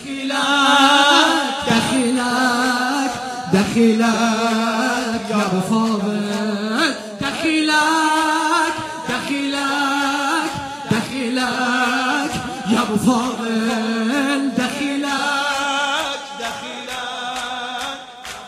دخيلك دخيلك يا ابو فاضل، دخيلك دخيلك دخيلك يا ابو فاضل، دخيلك دخيلك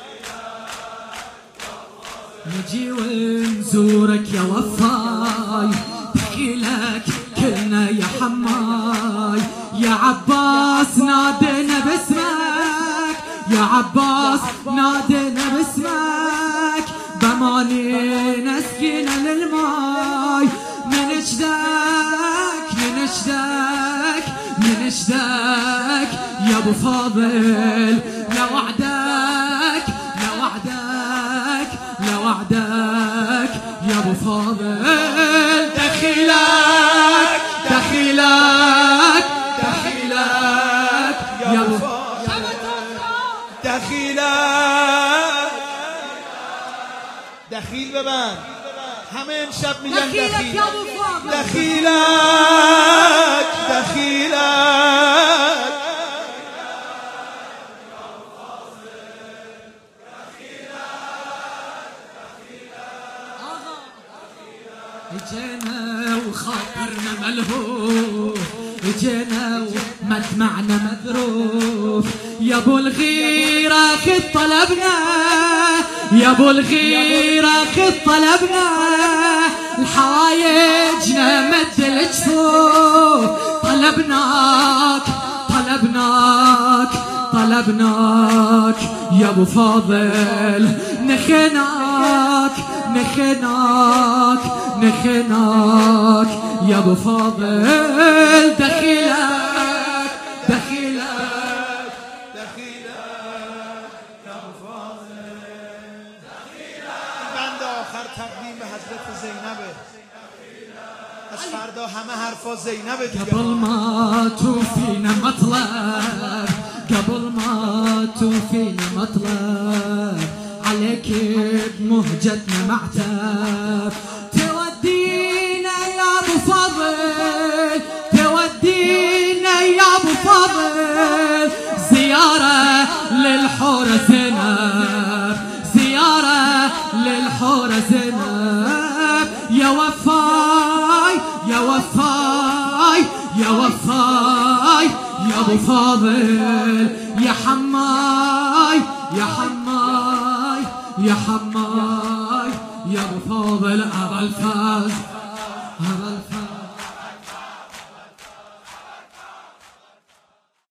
نجي ونزورك يا وفاي، دخيلك كلنا يا حماي، يا عباس نادينا باسمك، يا عباس نادينا باسمك، بمانينا سكينة للماي، منشدك منشدك منشدك يا ابو فاضل، لوعدك لوعدك لوعدك يا ابو فاضل، دخيلك دخيلك دخيلك يا ابو فاضل، دخیلک دخیل ببند همه امشب میگن دخیل، دخیلک دخیلک اجينا وخاطرنا ملهوف، اجينا ومدمعنا مذروف، يا ابو الغيرة خذ طلبنا، يا ابو الغيرة خذ طلبنا، الحوايجنا مد الجفوف، طلبناك طلبناك طلبناك يا ابو فاضل، نخناك نخناك نخناك يا ابو فاضل، دخيلك دخيلك دخیلک یا ابو فاضل، بند آخر تقدیم به حضرت زینبه، از فردا همه حرفا زینبه دیگه. قبل ما توفينا مطلب، قبل ما توفينا مطلب، عليك بمهجتنا معتب، تودينا يا ابو فاضل، تودينا يا ابو فاضل، زيارة للحورة زينب، زيارة للحورة زينب، يا وفاي يا وفاي يا وفاي يا ابو فاضل، يا حماي يا حماي يا حماي يا ابو فاضل، ابا الفاز